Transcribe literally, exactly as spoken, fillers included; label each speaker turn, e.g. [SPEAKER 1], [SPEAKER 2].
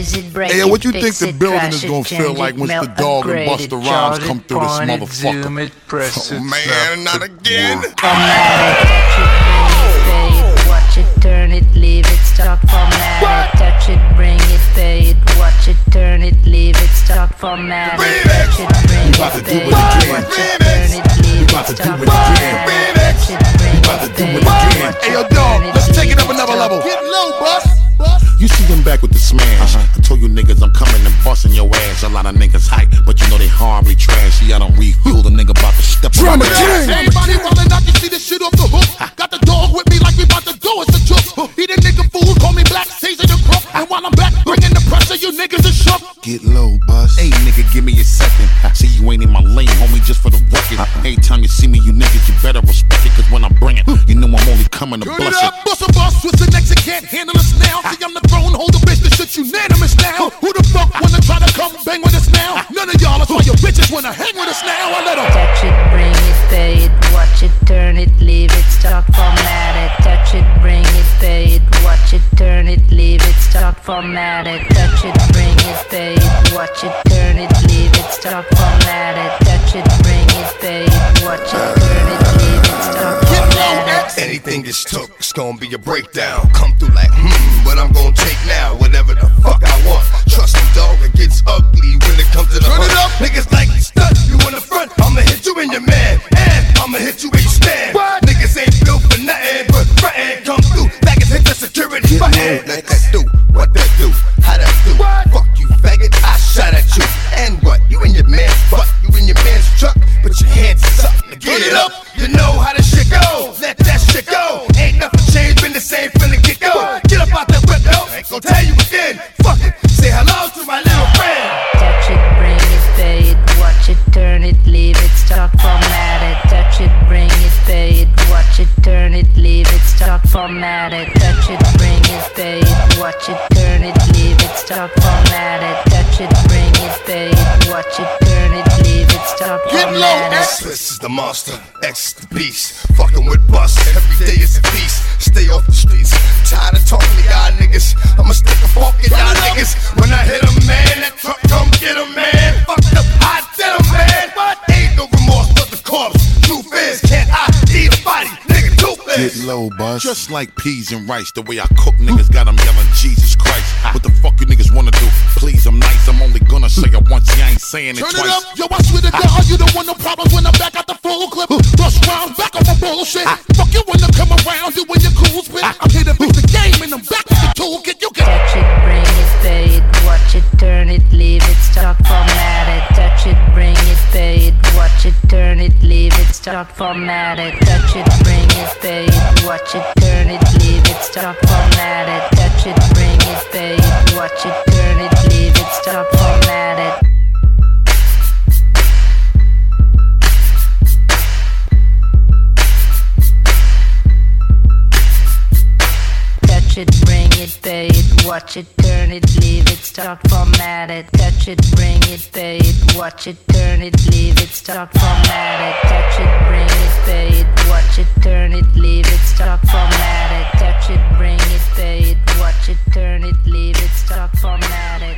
[SPEAKER 1] squeeze it, break
[SPEAKER 2] Hey,
[SPEAKER 1] it,
[SPEAKER 2] what you
[SPEAKER 1] fix
[SPEAKER 2] think the
[SPEAKER 1] it,
[SPEAKER 2] building
[SPEAKER 1] trash
[SPEAKER 2] is
[SPEAKER 1] it,
[SPEAKER 2] gonna feel
[SPEAKER 1] change
[SPEAKER 2] like
[SPEAKER 1] it,
[SPEAKER 2] once
[SPEAKER 1] melt,
[SPEAKER 2] the dog and
[SPEAKER 1] upgrade it,
[SPEAKER 2] Busta Rhymes
[SPEAKER 1] chart it,
[SPEAKER 2] come through this
[SPEAKER 1] point it,
[SPEAKER 2] motherfucker?
[SPEAKER 1] zoom it, press
[SPEAKER 2] Oh
[SPEAKER 1] it,
[SPEAKER 2] man, not again.
[SPEAKER 1] Format it, touch it, bring it, pay it, watch it, turn it, leave it, stop, format it, touch it, bring it, pay it, watch it, turn it, leave it, stop, format it, touch it, bring it, pay it, watch it, turn it, leave it, stop, format it, touch it, bring it, pay it, watch it,
[SPEAKER 2] Hey yo, dog, let's take it up another level.
[SPEAKER 3] Get low, bus.
[SPEAKER 2] You see them back with the smash. Uh-huh. I told you niggas I'm coming and busting your ass. A lot of niggas hype, but you know they horribly trash. Yeah, I don't refuel the nigga about to step on
[SPEAKER 3] Drama
[SPEAKER 2] my
[SPEAKER 3] King. Everybody rolling out, you see this shit off the hook. Got the dog with me like we about to do it. The chook. He the nigga fool, call me Black Caesar the crook. And while I'm back, bringing the pressure, you niggas are shook.
[SPEAKER 2] Get low, bus. Hey, nigga, give me a second. See, you ain't in my lane, homie, just for the record. Uh-uh. Every time you see me, you niggas, you better respect it. Cause when I bring it, you know I'm only coming to
[SPEAKER 3] Turn
[SPEAKER 2] bust
[SPEAKER 3] it up, bust a boss, twist the next, you can't handle us now. See, I'm the throne, hold the bitch, the shit unanimous now. Who the fuck wanna try to come bang with us now? None of y'all, that's why your bitches wanna hang with us now. I let 'em
[SPEAKER 1] touch it, bring it, pay it, watch it, turn it, leave it, stop, format it, touch it, bring it, pay it, watch it, turn it, leave it, stop, format it, touch it, bring it, pay it, watch it, turn it, leave it, stop, format it, touch it, bring it, pay it, watch it, turn it, leave it, stop, format it.
[SPEAKER 4] Anything gets took, it's gonna be a breakdown. Come through like, hmm, what I'm gonna take now, whatever the fuck I want. Trust me, dog, it gets ugly when it comes to the
[SPEAKER 3] Turn
[SPEAKER 4] hunt.
[SPEAKER 3] it up.
[SPEAKER 4] Niggas like stunt, you in the front, I'ma hit you in your man, and I'ma hit you where you stand.
[SPEAKER 3] What?
[SPEAKER 4] Niggas ain't built for nothing, but frontin' come through, faggots hit the security button. Let that do, what that do, how that do.
[SPEAKER 3] What?
[SPEAKER 4] Fuck you, faggot, I shot at you. And what, you in your man's butt, you in your man's truck, put your hands up, get
[SPEAKER 3] Turn
[SPEAKER 4] it
[SPEAKER 3] it
[SPEAKER 4] up. You know how this shit go, let that shit go. Ain't nothing changed, been the same from the get go. Get up out that whip, yo, ain't gon' tell you again. Fuck it, say hello to my little friend.
[SPEAKER 1] Touch it, bring it, pay it, watch it, turn it, leave it, stop, format it, touch it, bring it, pay it, watch it, turn it, leave it, stop, format it, touch it, bring it, pay it, watch it, turn it, leave it, stop, format it, touch it, bring it, pay it, watch it, turn it, leave it, stop,
[SPEAKER 3] Get low,
[SPEAKER 1] format it.
[SPEAKER 4] This is the monster, X the beast. Fucking with bust, every day is a feast. Stay off the streets, tired of talking to y'all niggas. I'ma stick a fork in y'all niggas. When I hit 'em, man, that truck come get 'em, man. Fucked up, I did 'em, man. But ain't no remorse for the corpse. Truth is, can't I eat a body, nigga, toothless.
[SPEAKER 2] Get low, bus. Just like peas and rice, the way I cook niggas got them yelling Jesus Christ. What the fuck you niggas wanna do? Please, I'm nice, I'm only gonna say it once, I ain't saying it
[SPEAKER 3] Turn
[SPEAKER 2] twice.
[SPEAKER 3] it up, yo, I swear to God, you don't want no problems when I'm back at the full clip. Rush round, back on my bullshit. Fuck you when I come around, you and your cool spit. I'm here to fix the game and I'm back with the toolkit. You can
[SPEAKER 1] Touch it, bring it, pay it, watch it, turn it, leave it, stop, format it, touch it, bring it, pay it, watch it, turn it, leave it, stop, format it, touch it, bring it, pay it, watch it, turn it, leave it, stop, format it, touch it, bring it, pay it, watch it, turn it, leave it, stop, format it. Touch it, bring it, pay it, watch it, turn it, leave it, stop, format it. Touch it, bring it, pay it, watch it, turn it, leave it, stop, format it. Touch it, bring it, pay it, watch it, turn it, leave it, stop, format it. Touch it, bring it, pay it, watch it, turn it, leave it, stop, format it.